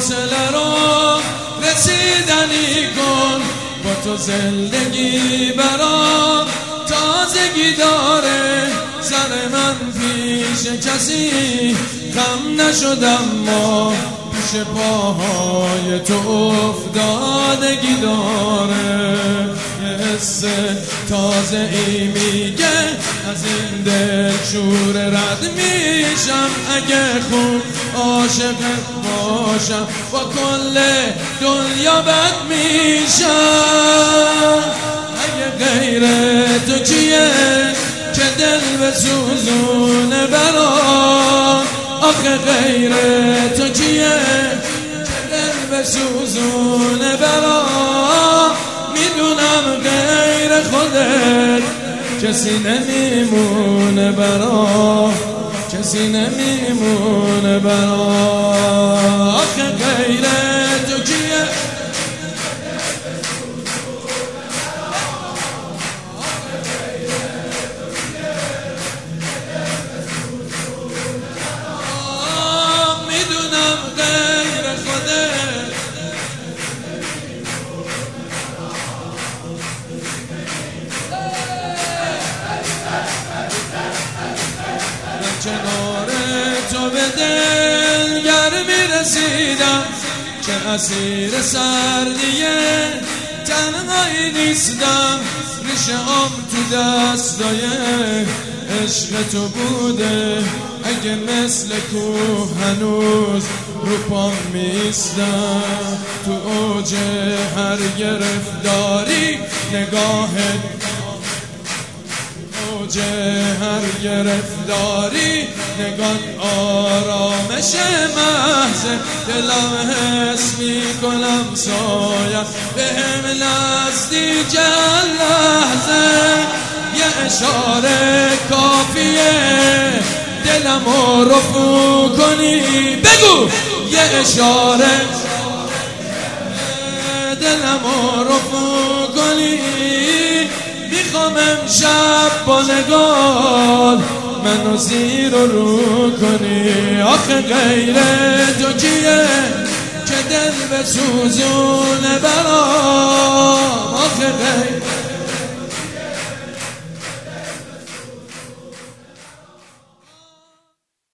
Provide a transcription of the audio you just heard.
فاصله رو رسیدنی کن، با تو زندگی برام تازگی داره. سر من پیش کسی خم نشدم، ما پیش پاهای تو افتادگی داره. یه حس تازه ای میگه از این دل شور رد میشم. اگه خون عاشق باشم با کل دنیا بد میشم. اگه غیر تو کیه که دل بسوزونه برام؟ آخه غیر تو کیه که دل بسوزونه برام؟ میدونم غیر خودت کسی نمیمونه برام، کسی نمیمونه برام. آخه غیر تو کیه میدونم غیر خودت کنار تو به دل گرمی رسیدم، چه اسیر سردیه تنهایی نیستم. ریشه هم تو دستای عشق تو بوده، اگه مثل کوه هنوز رو پام میستم. تو اوج هر گرفتاری نگاهت، اوج هر گرفتاری نگاه آرامش محض. دلم حس میکنم سایه بهم نزدیک لحظه. یه اشاره کافیه دلمو رفو کنی. بگو یه اشاره دلمو رفو کنی. میخوام امشب با نگاه منو زیر و رو کنی. آخه غیر تو کیه که دل بسوزونه برام؟ آخه غیر